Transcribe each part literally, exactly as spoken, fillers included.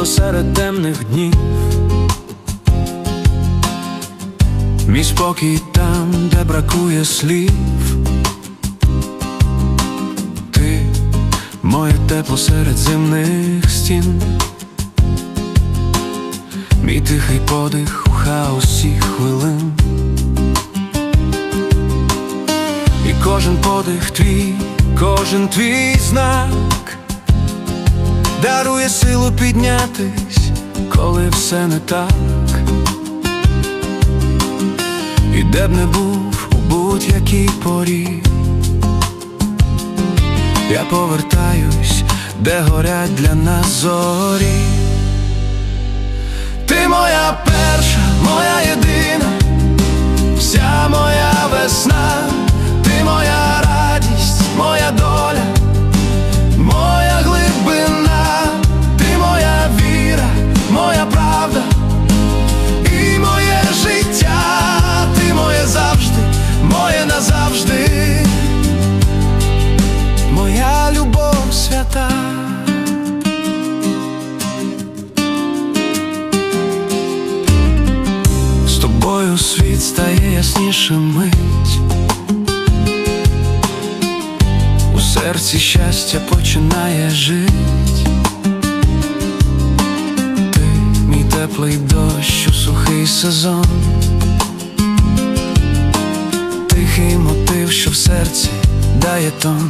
світло серед темних днів, мій спокій там, де бракує слів. Ти — моє тепло серед зимних стін, мій тихий подих у хаосі хвилин. І кожен подих твій, кожен твій знак дарує силу піднятись, коли все не так. І де б не був у будь-якій порі, я повертаюсь, де горять для нас зорі. Ти моя перша, моя єдина, вся моя весна. Ти моя радість, моя доля, моя глибина. Ти моя віра, моя правда і моє життя. Ти моє завжди, моє назавжди, моя любов свята. З тобою світ стає яснішим мить, у серці щастя починає жить. Ти — мій теплий дощ у сухий сезон, тихий мотив, що в серці дає тон.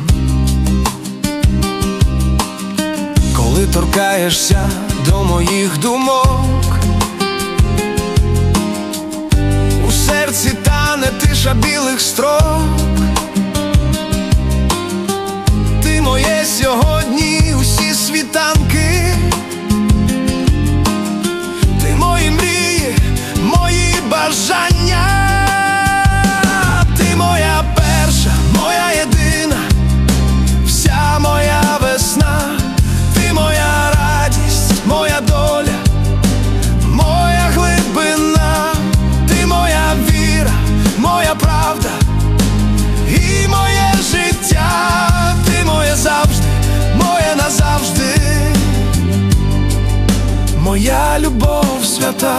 Коли торкаєшся до моїх думок, у серці тане тиша білих строк. Ти моє сьогодні, усі світанки. Ти мої мрії, мої бажання. Ти моя перша, моя єдина, вся моя весна. Ти моя радість, моя доля, моя глибина. Ти моя віра, моя правда і моє життя. Ти моє завжди, моє назавжди, моя любов свята.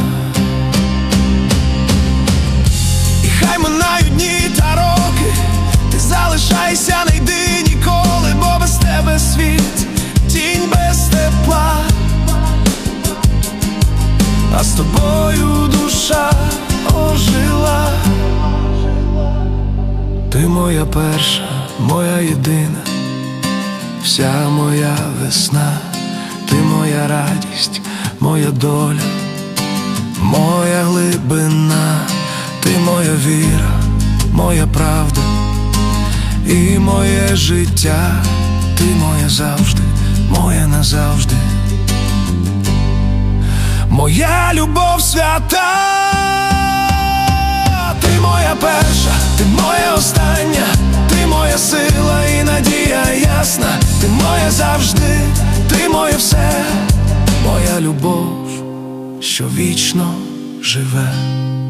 І хай минають дні та роки, ти залишайся, не йди ніколи, бо без тебе світ тінь без тепла, а з тобою душа ожила. Ти моя перша, моя єдина, вся моя весна. Ти моя радість, моя доля, моя глибина. Ти моя віра, моя правда і моє життя. Ти моя завжди, моя назавжди, моя любов свята. Ти моя перша, ти моя остання, ти моя сила і надія ясна. Ти моя завжди, ти моє все, моя любов, що вічно живе.